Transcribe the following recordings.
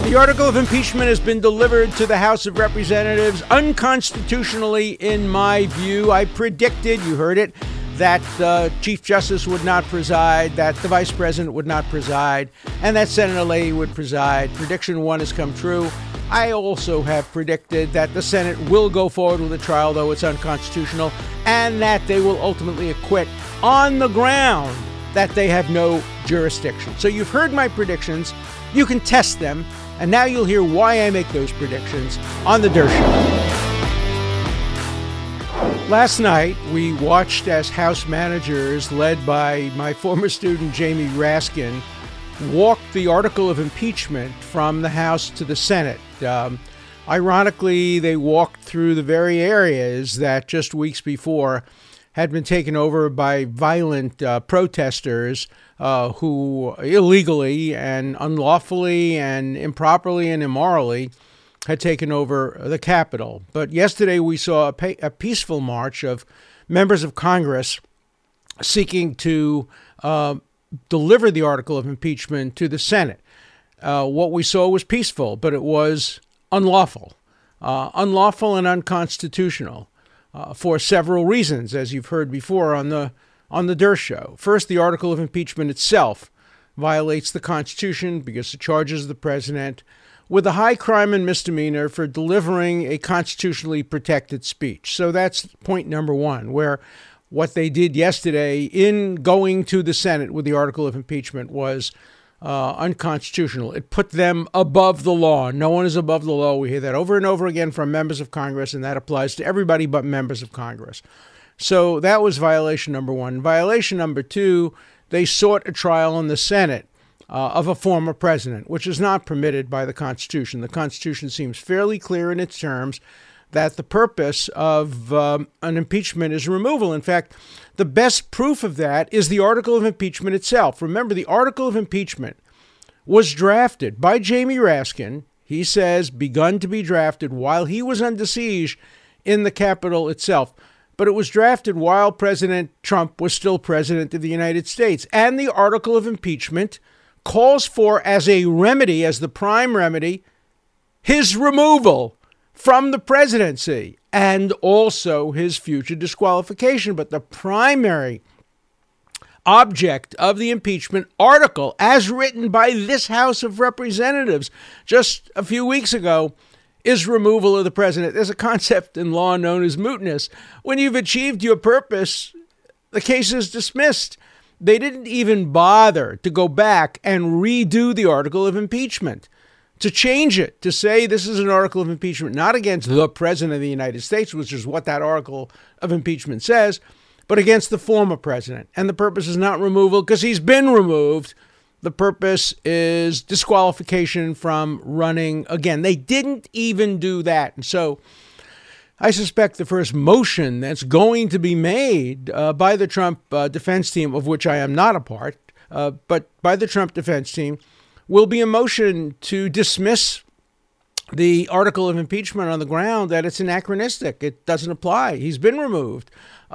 The article of impeachment has been delivered to the House of Representatives unconstitutionally, in my view. I predicted, you heard it, that the Chief Justice would not preside, that the Vice President would not preside, and that Senator Leahy would preside. Prediction one has come true. I also have predicted that the Senate will go forward with the trial, though it's unconstitutional, and that they will ultimately acquit on the ground that they have no jurisdiction. So you've heard my predictions. You can test them, and now you'll hear why I make those predictions on The Dershow. Last night, we watched as House managers, led by my former student Jamie Raskin, walked the article of impeachment from the House to the Senate. Ironically, they walked through the very areas that just weeks before had been taken over by violent protesters who illegally and unlawfully and improperly and immorally had taken over the Capitol. But yesterday we saw a peaceful march of members of Congress seeking to deliver the article of impeachment to the Senate. What we saw was peaceful, but it was unlawful and unconstitutional for several reasons, as you've heard before on the Dershow. First, the article of impeachment itself violates the Constitution because it charges the president with a high crime and misdemeanor for delivering a constitutionally protected speech. So that's point number one, where what they did yesterday in going to the Senate with the article of impeachment was unconstitutional. It put them above the law. No one is above the law. We hear that over and over again from members of Congress, and that applies to everybody but members of Congress. So that was violation number one. Violation number two, they sought a trial in the Senate of a former president, which is not permitted by the Constitution. The Constitution seems fairly clear in its terms that the purpose of an impeachment is removal. In fact, the best proof of that is the article of impeachment itself. Remember, the article of impeachment was drafted by Jamie Raskin. He says begun to be drafted while he was under siege in the Capitol itself. But it was drafted while President Trump was still president of the United States. And the article of impeachment calls for, as a remedy, as the prime remedy, his removal from the presidency and also his future disqualification. But the primary object of the impeachment article, as written by this House of Representatives just a few weeks ago, is removal of the president. There's a concept in law known as mootness. When you've achieved your purpose, the case is dismissed. They didn't even bother to go back and redo the article of impeachment, to change it, to say this is an article of impeachment, not against the president of the United States, which is what that article of impeachment says, but against the former president. And the purpose is not removal because he's been removed. The purpose is disqualification from running again. They didn't even do that. And so I suspect the first motion that's going to be made by the Trump defense team, of which I am not a part, but by the Trump defense team, will be a motion to dismiss the article of impeachment on the ground that it's anachronistic. It doesn't apply. He's been removed.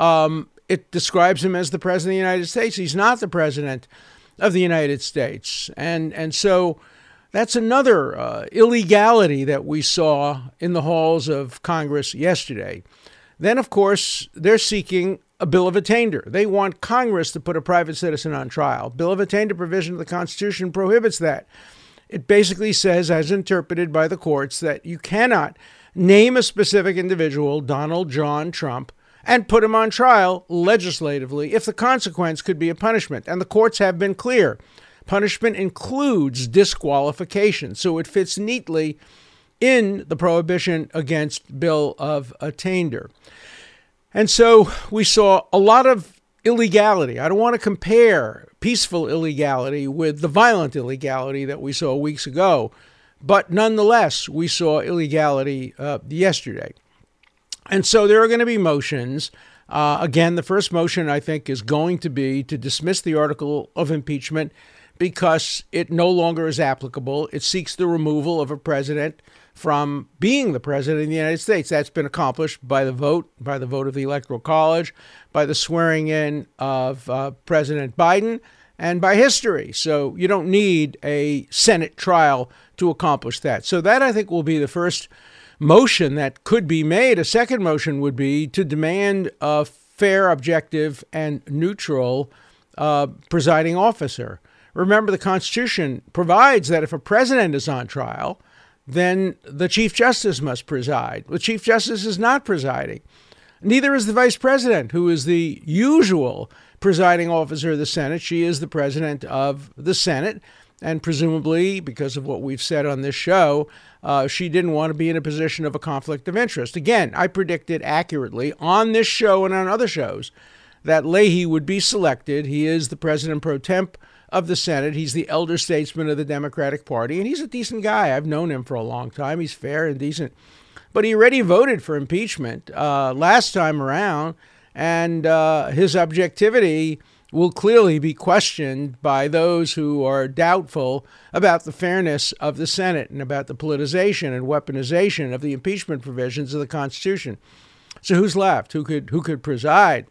It describes him as the president of the United States. He's not the president of the United States. And so that's another illegality that we saw in the halls of Congress yesterday. Then, of course, they're seeking a bill of attainder. They want Congress to put a private citizen on trial. Bill of attainder provision of the Constitution prohibits that. It basically says, as interpreted by the courts, that you cannot name a specific individual, Donald John Trump, and put him on trial legislatively if the consequence could be a punishment. And the courts have been clear. Punishment includes disqualification. So it fits neatly in the prohibition against bill of attainder. And so we saw a lot of illegality. I don't want to compare peaceful illegality with the violent illegality that we saw weeks ago. But nonetheless, we saw illegality yesterday. And so there are going to be motions. Again, the first motion, I think, is going to be to dismiss the article of impeachment because it no longer is applicable. It seeks the removal of a president from being the president of the United States. That's been accomplished by the vote of the Electoral College, by the swearing in of President Biden, and by history. So you don't need a Senate trial to accomplish that. So that, I think, will be the first motion that could be made. A second motion would be to demand a fair, objective, and neutral presiding officer. Remember, the Constitution provides that if a president is on trial, then the Chief Justice must preside. The Chief Justice is not presiding. Neither is the Vice President, who is the usual presiding officer of the Senate. She is the president of the Senate. And presumably, because of what we've said on this show, she didn't want to be in a position of a conflict of interest. Again, I predicted accurately on this show and on other shows that Leahy would be selected. He is the president pro temp of the Senate. He's the elder statesman of the Democratic Party, and he's a decent guy. I've known him for a long time. He's fair and decent. But he already voted for impeachment last time around, and his objectivity will clearly be questioned by those who are doubtful about the fairness of the Senate and about the politicization and weaponization of the impeachment provisions of the Constitution. So who's left? Who could preside?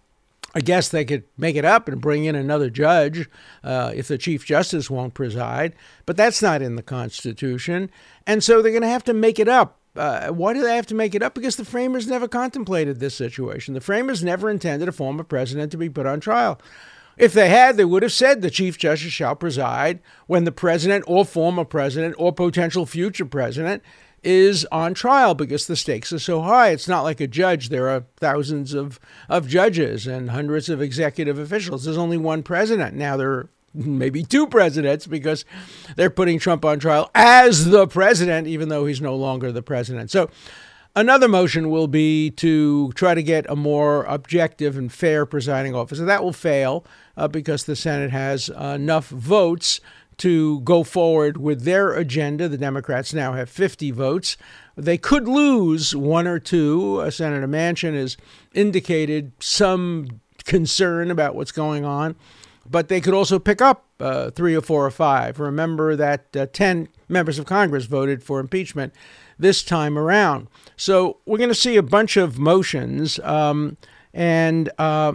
I guess they could make it up and bring in another judge if the Chief Justice won't preside, but that's not in the Constitution. And so they're going to have to make it up. Why do they have to make it up? Because the framers never contemplated this situation. The framers never intended a former president to be put on trial. If they had, they would have said the Chief Justice shall preside when the president or former president or potential future president is on trial, because the stakes are so high. It's not like a judge. There are thousands of judges and hundreds of executive officials. There's only one president. Now there are maybe two presidents because they're putting Trump on trial as the president, even though he's no longer the president. So another motion will be to try to get a more objective and fair presiding officer. That will fail because the Senate has enough votes to go forward with their agenda. The Democrats now have 50 votes. They could lose one or two. Senator Manchin has indicated some concern about what's going on, but they could also pick up 3 or 4 or 5. Remember that 10 members of Congress voted for impeachment this time around. So we're going to see a bunch of motions, and then,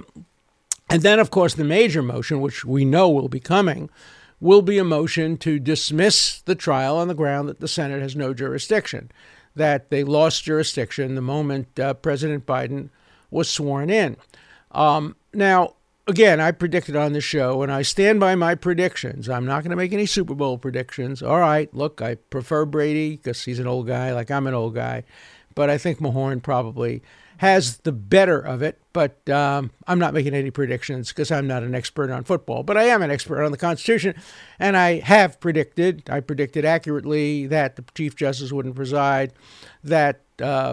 of course, the major motion, which we know will be coming, will be a motion to dismiss the trial on the ground that the Senate has no jurisdiction, that they lost jurisdiction the moment President Biden was sworn in. Now, again, I predicted on the show, and I stand by my predictions. I'm not going to make any Super Bowl predictions. All right, look, I prefer Brady because he's an old guy, like I'm an old guy. But I think Mahorn probably has the better of it. But I'm not making any predictions because I'm not an expert on football. But I am an expert on the Constitution. And I predicted accurately that the Chief Justice wouldn't preside, that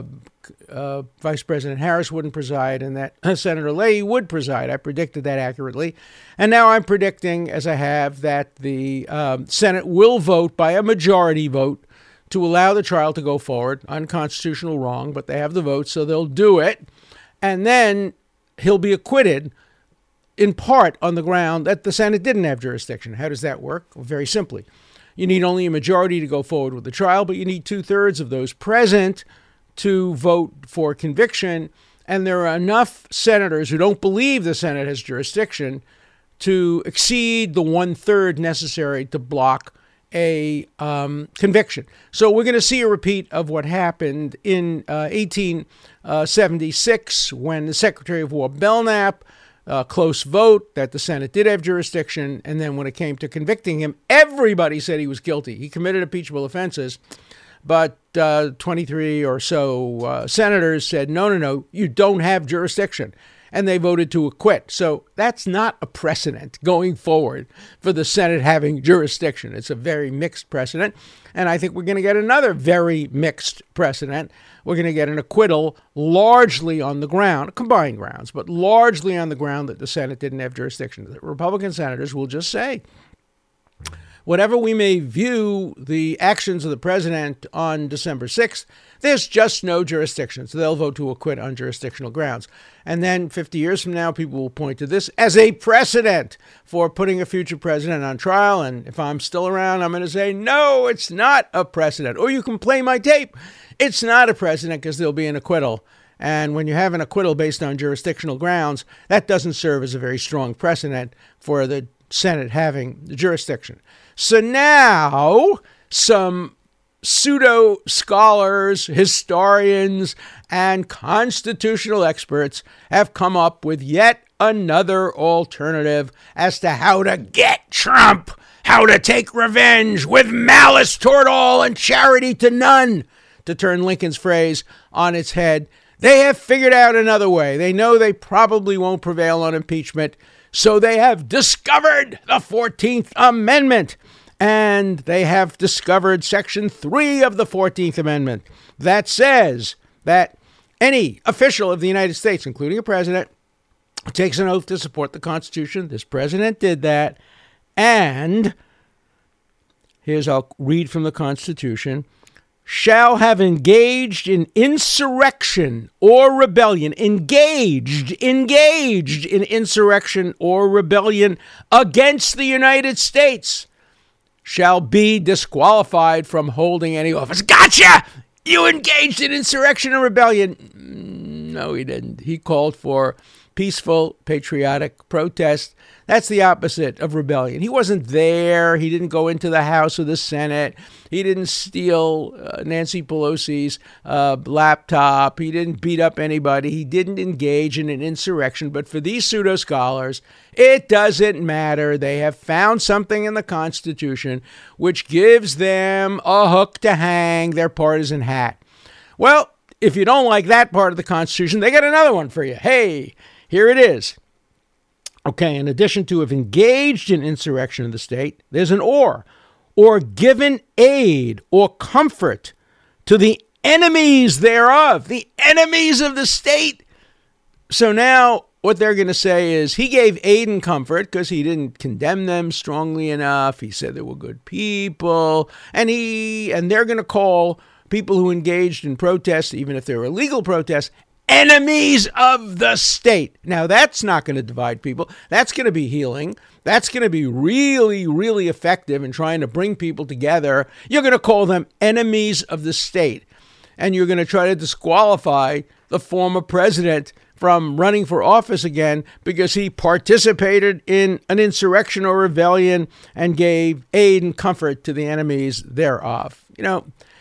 Vice President Harris wouldn't preside, and that Senator Leahy would preside. I predicted that accurately. And now I'm predicting, as I have, that the Senate will vote by a majority vote to allow the trial to go forward. Unconstitutional, wrong, but they have the vote, so they'll do it. And then he'll be acquitted in part on the ground that the Senate didn't have jurisdiction. How does that work? Well, very simply. You need only a majority to go forward with the trial, but you need 2/3 of those present to vote for conviction. And there are enough senators who don't believe the Senate has jurisdiction to exceed the 1/3 necessary to block a conviction. So we're going to see a repeat of what happened in 1876 when the Secretary of War Belknap, close vote that the Senate did have jurisdiction, and then when it came to convicting him, everybody said he was guilty. He committed impeachable offenses, but 23 or so senators said, no, you don't have jurisdiction. And they voted to acquit. So that's not a precedent going forward for the Senate having jurisdiction. It's a very mixed precedent. And I think we're going to get another very mixed precedent. We're going to get an acquittal largely on the ground, combined grounds, but largely on the ground that the Senate didn't have jurisdiction. The Republican senators will just say, whatever we may view the actions of the president on December 6th, there's just no jurisdiction. So they'll vote to acquit on jurisdictional grounds. And then 50 years from now, people will point to this as a precedent for putting a future president on trial. And if I'm still around, I'm going to say, no, it's not a precedent. Or you can play my tape. It's not a precedent because there'll be an acquittal. And when you have an acquittal based on jurisdictional grounds, that doesn't serve as a very strong precedent for the Senate having the jurisdiction. So now some pseudo scholars, historians, and constitutional experts have come up with yet another alternative as to how to get Trump, how to take revenge with malice toward all and charity to none, to turn Lincoln's phrase on its head. They have figured out another way. They know they probably won't prevail on impeachment, so they have discovered the 14th Amendment. And they have discovered Section 3 of the 14th Amendment that says that any official of the United States, including a president, takes an oath to support the Constitution. This president did that. And I'll read from the Constitution, shall have engaged in insurrection or rebellion, engaged in insurrection or rebellion against the United States, shall be disqualified from holding any office. Gotcha! You engaged in insurrection and rebellion. No, he didn't. He called for peaceful, patriotic protest. That's the opposite of rebellion. He wasn't there. He didn't go into the House or the Senate. He didn't steal Nancy Pelosi's laptop. He didn't beat up anybody. He didn't engage in an insurrection. But for these pseudo-scholars, it doesn't matter. They have found something in the Constitution which gives them a hook to hang their partisan hat. Well, if you don't like that part of the Constitution, they got another one for you. Hey, here it is. Okay, in addition to have engaged in insurrection of the state, there's an or given aid or comfort to the enemies thereof, the enemies of the state. So now what they're going to say is he gave aid and comfort because he didn't condemn them strongly enough. He said they were good people, and they're going to call people who engaged in protests, even if they're illegal protests, enemies of the state. Now, that's not going to divide people. That's going to be healing. That's going to be really, really effective in trying to bring people together. You're going to call them enemies of the state. And you're going to try to disqualify the former president from running for office again because he participated in an insurrection or rebellion and gave aid and comfort to the enemies thereof. You know,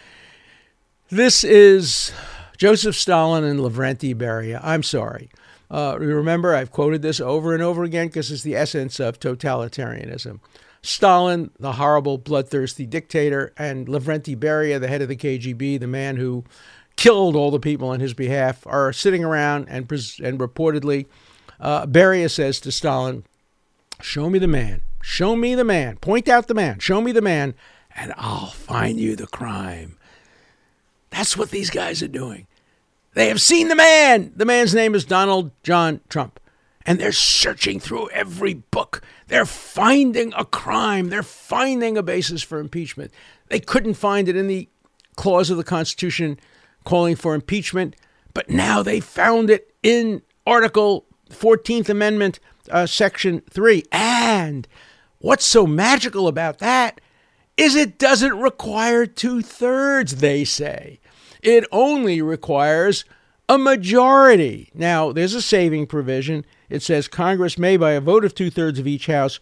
this is Joseph Stalin and Lavrentiy Beria. I'm sorry. Remember, I've quoted this over and over again because it's the essence of totalitarianism. Stalin, the horrible, bloodthirsty dictator, and Lavrentiy Beria, the head of the KGB, the man who killed all the people on his behalf, are sitting around and reportedly, Beria says to Stalin, show me the man. Show me the man. Point out the man. Show me the man, and I'll find you the crime. That's what these guys are doing. They have seen the man. The man's name is Donald John Trump. And they're searching through every book. They're finding a crime. They're finding a basis for impeachment. They couldn't find it in the clause of the Constitution calling for impeachment, but now they found it in Article 14th Amendment, Section 3. And what's so magical about that is it doesn't require 2/3, they say. It only requires a majority. Now, there's a saving provision. It says Congress may, by a vote of 2/3 of each house,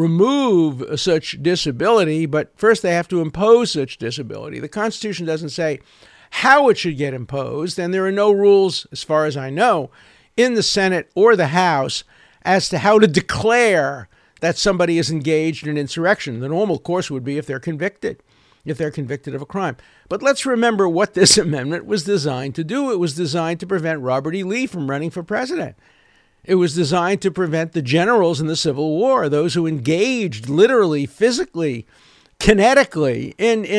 remove such disability, but first they have to impose such disability. The Constitution doesn't say how it should get imposed, and there are no rules, as far as I know, in the Senate or the House as to how to declare that somebody is engaged in insurrection. The normal course would be if they're convicted of a crime. But let's remember what this amendment was designed to do. It was designed to prevent Robert E. Lee from running for president. It was designed to prevent the generals in the Civil War, those who engaged literally, physically, kinetically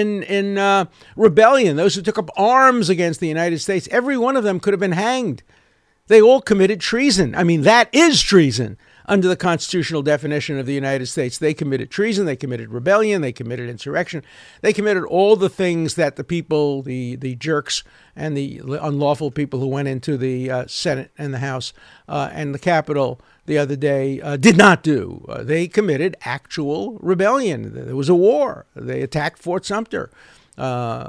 in rebellion, those who took up arms against the United States. Every one of them could have been hanged. They all committed treason. I mean, that is treason under the constitutional definition of the United States. They committed treason, they committed rebellion, they committed insurrection. They committed all the things that the people, the jerks and the unlawful people who went into the Senate and the House and the Capitol the other day did not do. They committed actual rebellion. There was a war. They attacked Fort Sumter.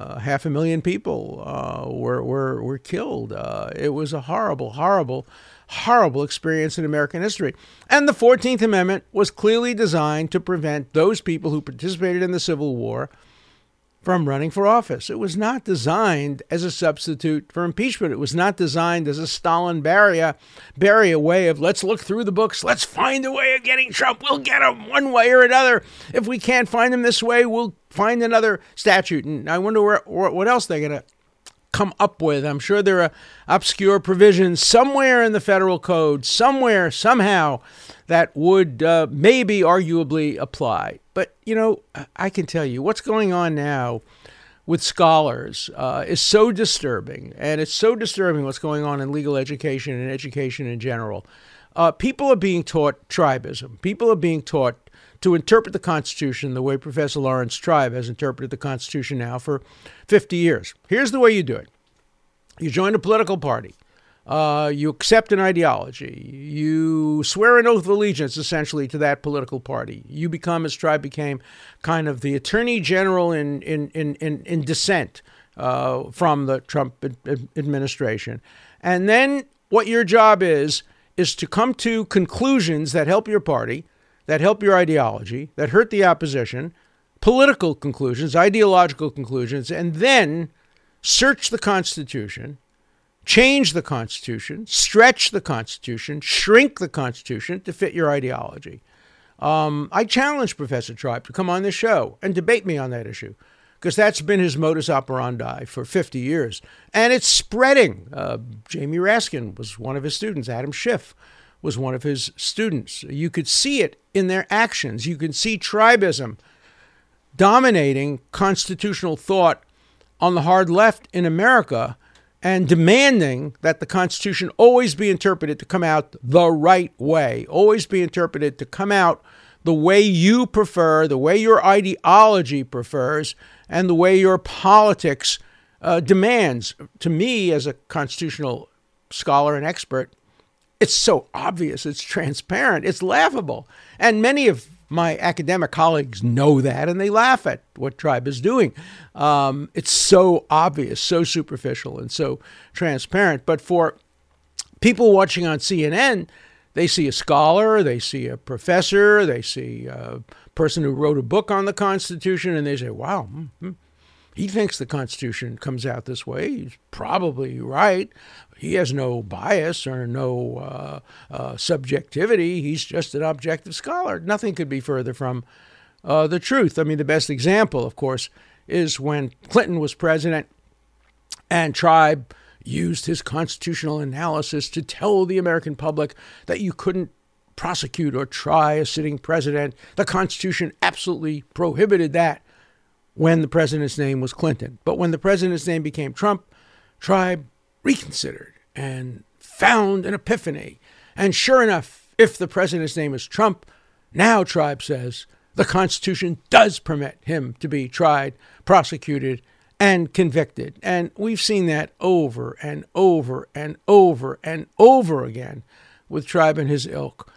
500,000 people were killed. It was a horrible, horrible, horrible experience in American history. And the 14th Amendment was clearly designed to prevent those people who participated in the Civil War from running for office. It was not designed as a substitute for impeachment. It was not designed as a Stalin Beria way of let's look through the books, let's find a way of getting Trump. We'll get him one way or another. If we can't find him this way, we'll find another statute. And I wonder what else they're going to come up with. I'm sure there are obscure provisions somewhere in the federal code, somewhere, somehow, that would maybe arguably apply. But, I can tell you what's going on now with scholars is so disturbing. And it's so disturbing what's going on in legal education and education in general. People are being taught tribism. People are being taught to interpret the Constitution the way Professor Lawrence Tribe has interpreted the Constitution now for 50 years. Here's the way you do it. You join a political party. You accept an ideology. You swear an oath of allegiance, essentially, to that political party. You become, as Tribe became, kind of the attorney general in dissent from the Trump administration. And then what your job is to come to conclusions that help your party, that help your ideology, that hurt the opposition, political conclusions, ideological conclusions, and then search the Constitution, change the Constitution, stretch the Constitution, shrink the Constitution to fit your ideology. I challenge Professor Tribe to come on this show and debate me on that issue, because that's been his modus operandi for 50 years. And it's spreading. Jamie Raskin was one of his students. Adam Schiff was one of his students. You could see it in their actions. You can see tribism dominating constitutional thought on the hard left in America and demanding that the Constitution always be interpreted to come out the right way, always be interpreted to come out the way you prefer, the way your ideology prefers, and the way your politics demands. To me, as a constitutional scholar and expert, it's so obvious, it's transparent, it's laughable. And many of my academic colleagues know that, and they laugh at what Tribe is doing. It's so obvious, so superficial, and so transparent. But for people watching on CNN, they see a scholar, they see a professor, they see a person who wrote a book on the Constitution, and they say, wow, he thinks the Constitution comes out this way. He's probably right. He has no bias or no subjectivity. He's just an objective scholar. Nothing could be further from the truth. I mean, the best example, of course, is when Clinton was president and Tribe used his constitutional analysis to tell the American public that you couldn't prosecute or try a sitting president. The Constitution absolutely prohibited that when the president's name was Clinton. But when the president's name became Trump, Tribe reconsidered and found an epiphany. And sure enough, if the president's name is Trump, now Tribe says the Constitution does permit him to be tried, prosecuted, and convicted. And we've seen that over and over and over and over again with Tribe and his ilk.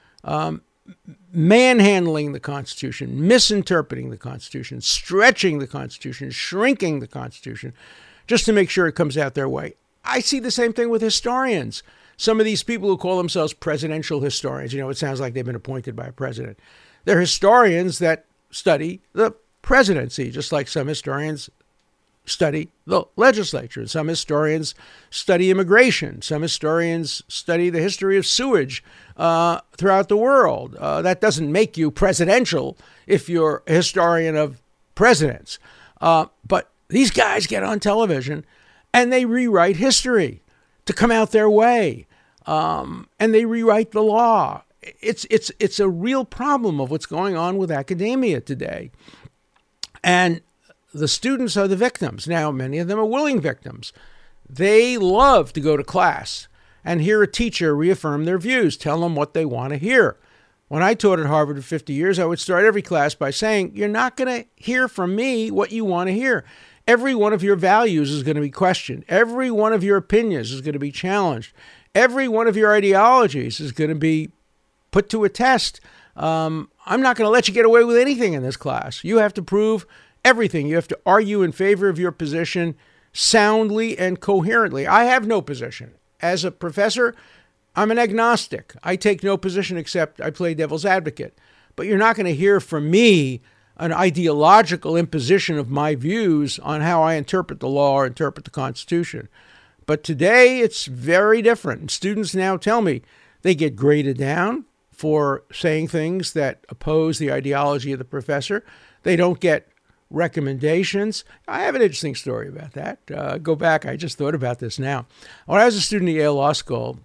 Manhandling the Constitution, misinterpreting the Constitution, stretching the Constitution, shrinking the Constitution, just to make sure it comes out their way. I see the same thing with historians. Some of these people who call themselves presidential historians, it sounds like they've been appointed by a president. They're historians that study the presidency, just like some historians study the legislature. Some historians study immigration. Some historians study the history of sewage throughout the world. That doesn't make you presidential if you're a historian of presidents. But these guys get on television and they rewrite history to come out their way. And they rewrite the law. It's a real problem of what's going on with academia today. And the students are the victims. Now, many of them are willing victims. They love to go to class and hear a teacher reaffirm their views, tell them what they want to hear. When I taught at Harvard for 50 years, I would start every class by saying, you're not going to hear from me what you want to hear. Every one of your values is going to be questioned. Every one of your opinions is going to be challenged. Every one of your ideologies is going to be put to a test. I'm not going to let you get away with anything in this class. You have to prove everything. You have to argue in favor of your position soundly and coherently. I have no position. As a professor, I'm an agnostic. I take no position except I play devil's advocate. But you're not going to hear from me an ideological imposition of my views on how I interpret the law or interpret the Constitution. But today it's very different. And students now tell me they get graded down for saying things that oppose the ideology of the professor. They don't get recommendations. I have an interesting story about that. Go back. I just thought about this now. When I was a student at Yale Law School,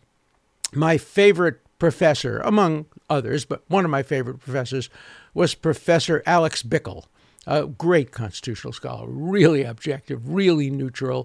my favorite professor, among others, but one of my favorite professors was Professor Alex Bickel, a great constitutional scholar, really objective, really neutral,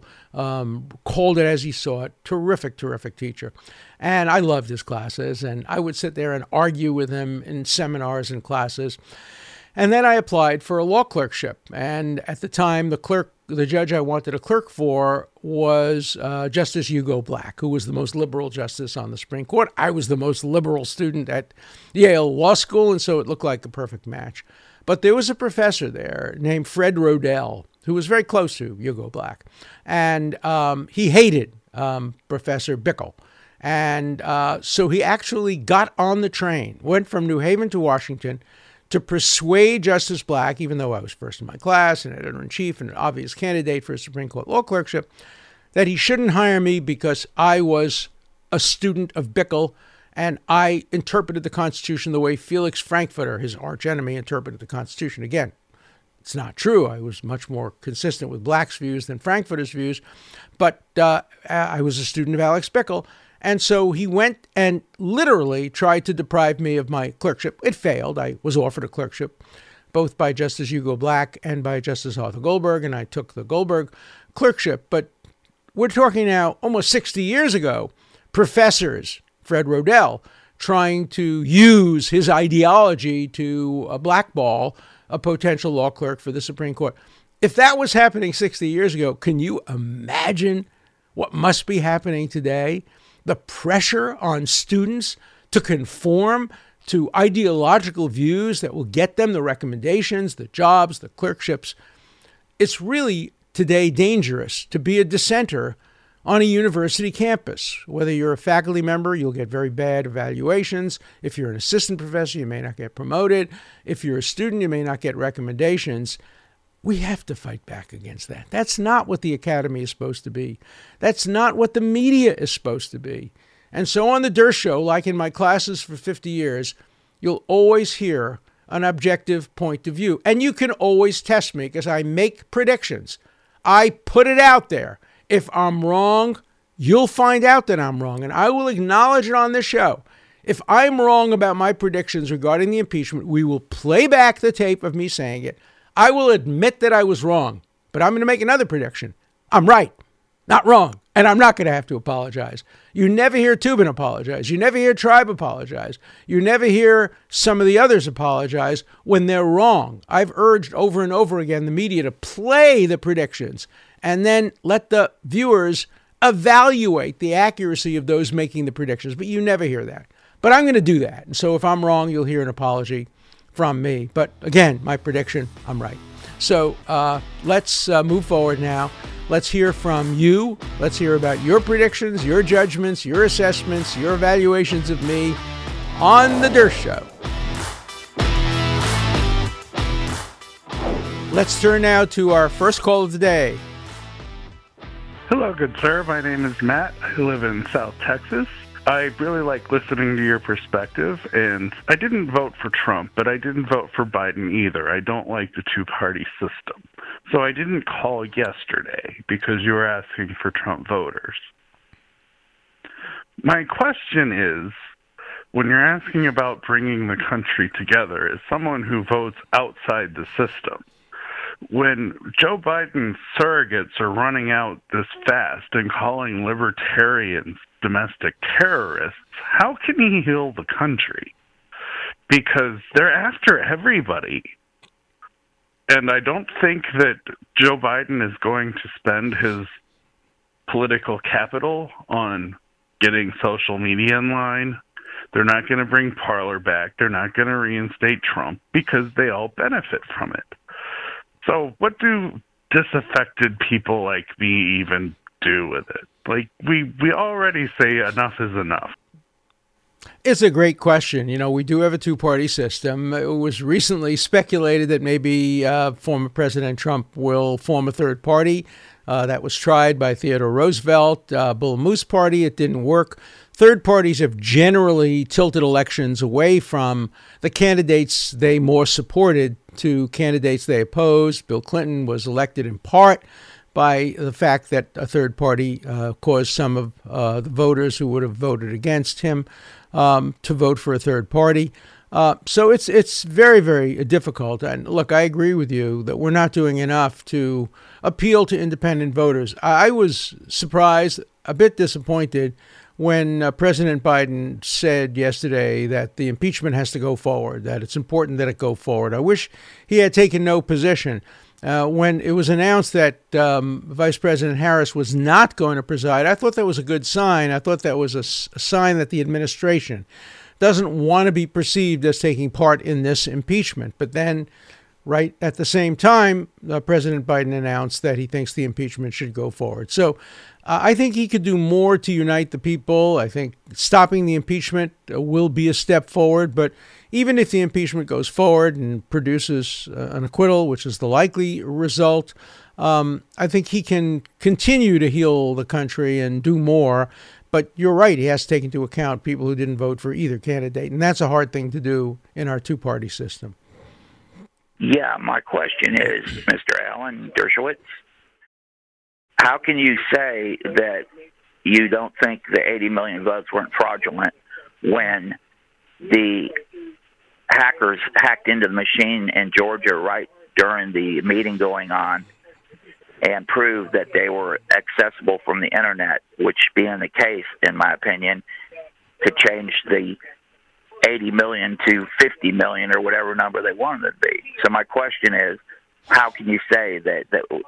called it as he saw it, terrific, terrific teacher. And I loved his classes, and I would sit there and argue with him in seminars and classes. And then I applied for a law clerkship. And at the time, the judge I wanted a clerk for was Justice Hugo Black, who was the most liberal justice on the Supreme Court. I was the most liberal student at Yale Law School, and so it looked like a perfect match. But there was a professor there named Fred Rodell, who was very close to Hugo Black. And he hated Professor Bickel. And so he actually got on the train, went from New Haven to Washington, to persuade Justice Black, even though I was first in my class and editor-in-chief and an obvious candidate for a Supreme Court law clerkship, that he shouldn't hire me because I was a student of Bickel and I interpreted the Constitution the way Felix Frankfurter, his archenemy, interpreted the Constitution. Again, it's not true. I was much more consistent with Black's views than Frankfurter's views, but I was a student of Alex Bickel. And so he went and literally tried to deprive me of my clerkship. It failed. I was offered a clerkship both by Justice Hugo Black and by Justice Arthur Goldberg, and I took the Goldberg clerkship. But we're talking now almost 60 years ago, professors, Fred Rodell, trying to use his ideology to blackball a potential law clerk for the Supreme Court. If that was happening 60 years ago, can you imagine what must be happening today? The pressure on students to conform to ideological views that will get them the recommendations, the jobs, the clerkships. It's really today dangerous to be a dissenter on a university campus. Whether you're a faculty member, you'll get very bad evaluations. If you're an assistant professor, you may not get promoted. If you're a student, you may not get recommendations. We have to fight back against that. That's not what the academy is supposed to be. That's not what the media is supposed to be. And so on the Durst Show, like in my classes for 50 years, you'll always hear an objective point of view. And you can always test me because I make predictions. I put it out there. If I'm wrong, you'll find out that I'm wrong. And I will acknowledge it on this show. If I'm wrong about my predictions regarding the impeachment, we will play back the tape of me saying it. I will admit that I was wrong, but I'm going to make another prediction. I'm right, not wrong, and I'm not going to have to apologize. You never hear Toobin apologize. You never hear Tribe apologize. You never hear some of the others apologize when they're wrong. I've urged over and over again the media to play the predictions and then let the viewers evaluate the accuracy of those making the predictions, but you never hear that. But I'm going to do that, and so if I'm wrong, you'll hear an apology from me. But again, my prediction, I'm right. So let's move forward now. Let's hear from you. Let's hear about your predictions, your judgments, your assessments, your evaluations of me on The Durst Show. Let's turn now to our first call of the day. Hello, good sir. My name is Matt. I live in South Texas. I really like listening to your perspective, and I didn't vote for Trump, but I didn't vote for Biden either. I don't like the two-party system. So I didn't call yesterday because you were asking for Trump voters. My question is, when you're asking about bringing the country together, as someone who votes outside the system, when Joe Biden's surrogates are running out this fast and calling libertarians domestic terrorists, how can he heal the country? Because they're after everybody. And I don't think that Joe Biden is going to spend his political capital on getting social media in line. They're not going to bring Parler back. They're not going to reinstate Trump because they all benefit from it. So what do disaffected people like me even do with it? Like, we already say enough is enough. It's a great question. We do have a two-party system. It was recently speculated that maybe former President Trump will form a third party. That was tried by Theodore Roosevelt, Bull Moose Party. It didn't work. Third parties have generally tilted elections away from the candidates they more supported to candidates they opposed. Bill Clinton was elected in part by the fact that a third party caused some of the voters who would have voted against him to vote for a third party. So it's very, very difficult. And look, I agree with you that we're not doing enough to appeal to independent voters. I was surprised, a bit disappointed, when President Biden said yesterday that the impeachment has to go forward, that it's important that it go forward. I wish he had taken no position. When it was announced that Vice President Harris was not going to preside, I thought that was a good sign. I thought that was a sign that the administration doesn't want to be perceived as taking part in this impeachment. But then, right at the same time, President Biden announced that he thinks the impeachment should go forward. So I think he could do more to unite the people. I think stopping the impeachment will be a step forward. But even if the impeachment goes forward and produces an acquittal, which is the likely result, I think he can continue to heal the country and do more. But you're right, he has to take into account people who didn't vote for either candidate. And that's a hard thing to do in our two-party system. Yeah, my question is, Mr. Alan Dershowitz, how can you say that you don't think the 80 million votes weren't fraudulent when the hackers hacked into the machine in Georgia right during the meeting going on and proved that they were accessible from the internet, which being the case, in my opinion, could change the 80 million to 50 million or whatever number they wanted it to be. So my question is, how can you say that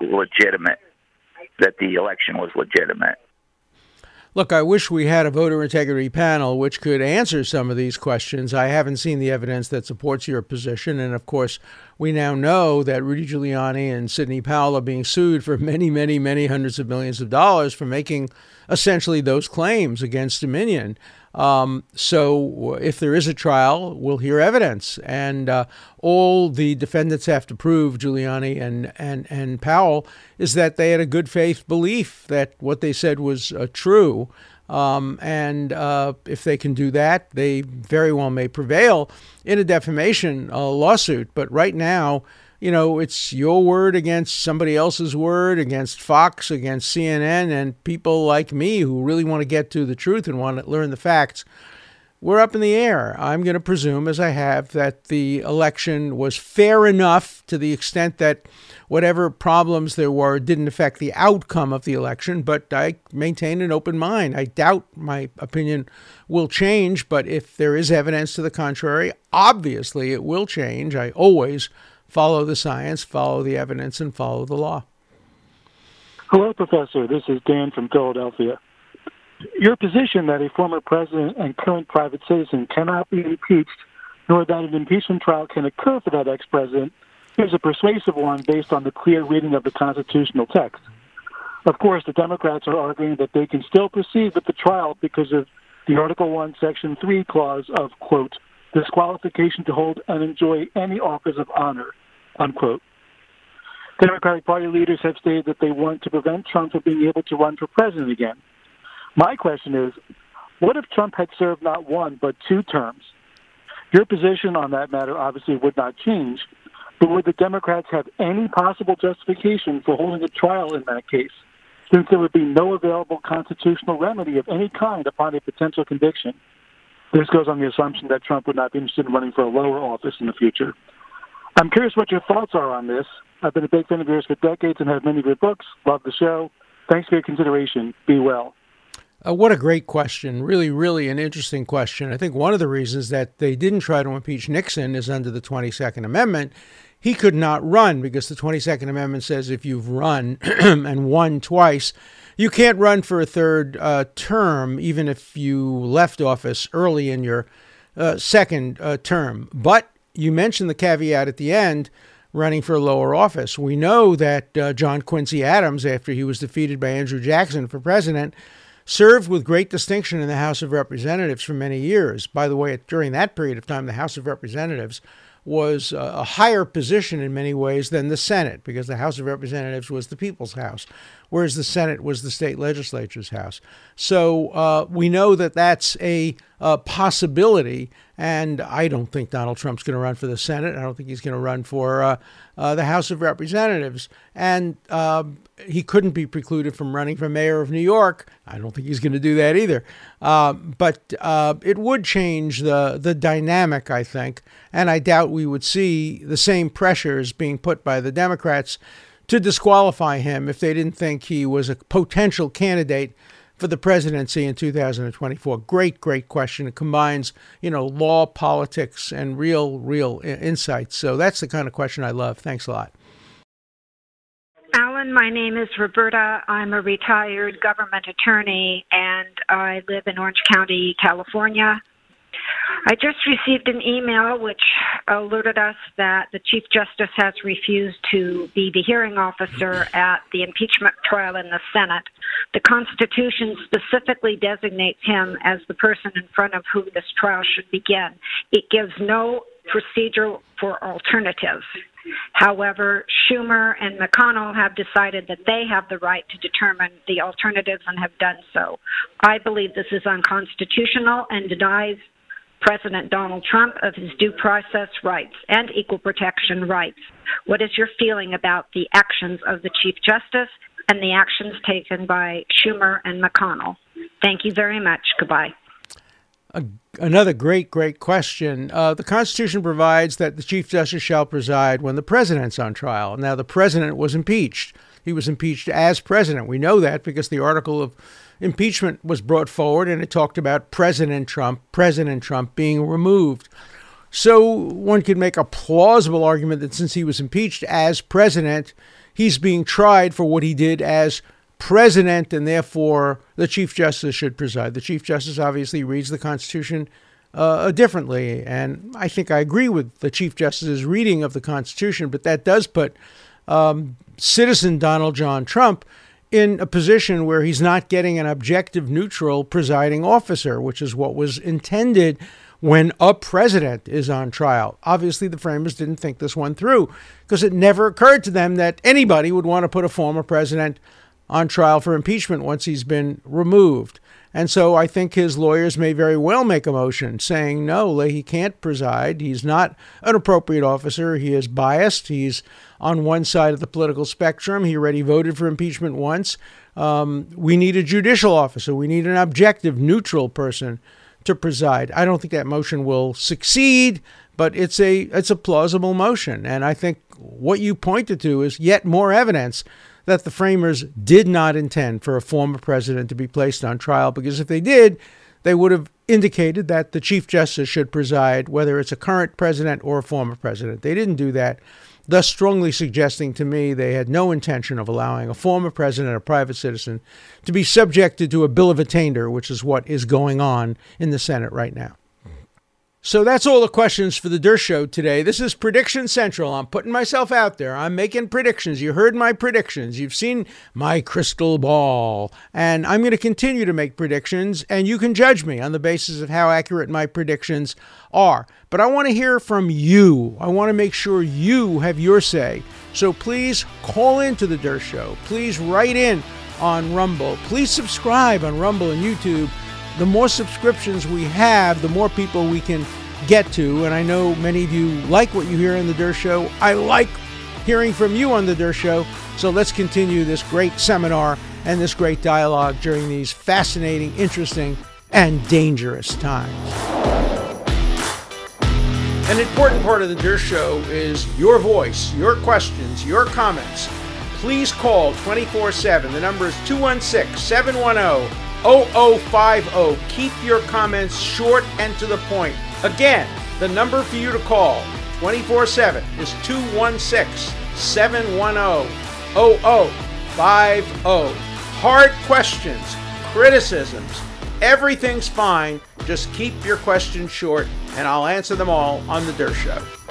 the election was legitimate? Look, I wish we had a voter integrity panel which could answer some of these questions. I haven't seen the evidence that supports your position. And of course, we now know that Rudy Giuliani and Sidney Powell are being sued for many, many, many hundreds of millions of dollars for making essentially those claims against Dominion. So if there is a trial, we'll hear evidence. And all the defendants have to prove, Giuliani and Powell, is that they had a good faith belief that what they said was true. And if they can do that, they very well may prevail in a defamation lawsuit. But right now, it's your word against somebody else's word, against Fox, against CNN, and people like me who really want to get to the truth and want to learn the facts. We're up in the air. I'm going to presume, as I have, that the election was fair enough to the extent that whatever problems there were didn't affect the outcome of the election, but I maintain an open mind. I doubt my opinion will change, but if there is evidence to the contrary, obviously it will change. I always follow the science, follow the evidence, and follow the law. Hello, Professor. This is Dan from Philadelphia. Your position that a former president and current private citizen cannot be impeached, nor that an impeachment trial can occur for that ex-president, is a persuasive one based on the clear reading of the constitutional text. Of course, the Democrats are arguing that they can still proceed with the trial because of the Article 1, Section 3 clause of, quote, disqualification to hold and enjoy any office of honor, unquote. Democratic Party leaders have stated that they want to prevent Trump from being able to run for president again. My question is, what if Trump had served not one but 2 terms? Your position on that matter obviously would not change, but would the Democrats have any possible justification for holding a trial in that case, since there would be no available constitutional remedy of any kind upon a potential conviction? This goes on the assumption that Trump would not be interested in running for a lower office in the future. I'm curious what your thoughts are on this. I've been a big fan of yours for decades and have many of your books. Love the show. Thanks for your consideration. Be well. What a great question. Really, really an interesting question. I think one of the reasons that they didn't try to impeach Nixon is under the 22nd Amendment. He could not run because the 22nd Amendment says if you've run and won twice, you can't run for a third term, even if you left office early in your second term. But you mentioned the caveat at the end, running for a lower office. We know that John Quincy Adams, after he was defeated by Andrew Jackson for president, served with great distinction in the House of Representatives for many years. By the way, during that period of time, the House of Representatives was a higher position in many ways than the Senate, because the House of Representatives was the people's house, whereas the Senate was the state legislature's house. So we know that that's a possibility, and I don't think Donald Trump's going to run for the Senate. I don't think he's going to run for the House of Representatives. And he couldn't be precluded from running for mayor of New York. I don't think he's going to do that either. But it would change the dynamic, I think. And I doubt we would see the same pressures being put by the Democrats to disqualify him if they didn't think he was a potential candidate for the presidency in 2024. Great question. It combines, law, politics, and real insights. So that's the kind of question I love. Thanks a lot. Alan, my name is Roberta. I'm a retired government attorney, and I live in Orange County, California. I just received an email which alerted us that the Chief Justice has refused to be the hearing officer at the impeachment trial in the Senate. The Constitution specifically designates him as the person in front of whom this trial should begin. It gives no procedure for alternatives. However, Schumer and McConnell have decided that they have the right to determine the alternatives and have done so. I believe this is unconstitutional and denies President Donald Trump of his due process rights and equal protection rights. What is your feeling about the actions of the Chief Justice and the actions taken by Schumer and McConnell? Thank you very much. Goodbye. Another great question. The Constitution provides that the Chief Justice shall preside when the president's on trial. Now, the president was impeached. He was impeached as president. We know that because the article of impeachment was brought forward and it talked about President Trump being removed. So one could make a plausible argument that since he was impeached as president, he's being tried for what he did as president, and therefore the Chief Justice should preside. The Chief Justice obviously reads the Constitution differently, and I think I agree with the Chief Justice's reading of the Constitution, but that does put citizen Donald John Trump in a position where he's not getting an objective, neutral presiding officer, which is what was intended when a president is on trial. Obviously, the framers didn't think this one through because it never occurred to them that anybody would want to put a former president on trial for impeachment once he's been removed. And so I think his lawyers may very well make a motion saying, no, he can't preside. He's not an appropriate officer. He is biased. He's on one side of the political spectrum. He already voted for impeachment once. We need a judicial officer. We need an objective, neutral person to preside. I don't think that motion will succeed, but it's a plausible motion. And I think what you pointed to is yet more evidence that the framers did not intend for a former president to be placed on trial, because if they did, they would have indicated that the Chief Justice should preside, whether it's a current president or a former president. They didn't do that, thus strongly suggesting to me they had no intention of allowing a former president, a private citizen, to be subjected to a bill of attainder, which is what is going on in the Senate right now. So that's all the questions for the Dersh Show today. This is Prediction Central. I'm putting myself out there. I'm making predictions. You heard my predictions. You've seen my crystal ball. And I'm going to continue to make predictions, and you can judge me on the basis of how accurate my predictions are. But I want to hear from you. I want to make sure you have your say. So please call into the Dersh Show. Please write in on Rumble. Please subscribe on Rumble and YouTube. The more subscriptions we have, the more people we can get to. And I know many of you like what you hear on the Dersh Show. I like hearing from you on the Dersh Show. So let's continue this great seminar and this great dialogue during these fascinating, interesting, and dangerous times. An important part of the Dersh Show is your voice, your questions, your comments. Please call 24/7. The number is 216-710-0050. Keep your comments short and to the point. Again, the number for you to call 24/7 is 216-710-0050. Hard questions, criticisms, everything's fine. Just keep your questions short, and I'll answer them all on the Dersh Show.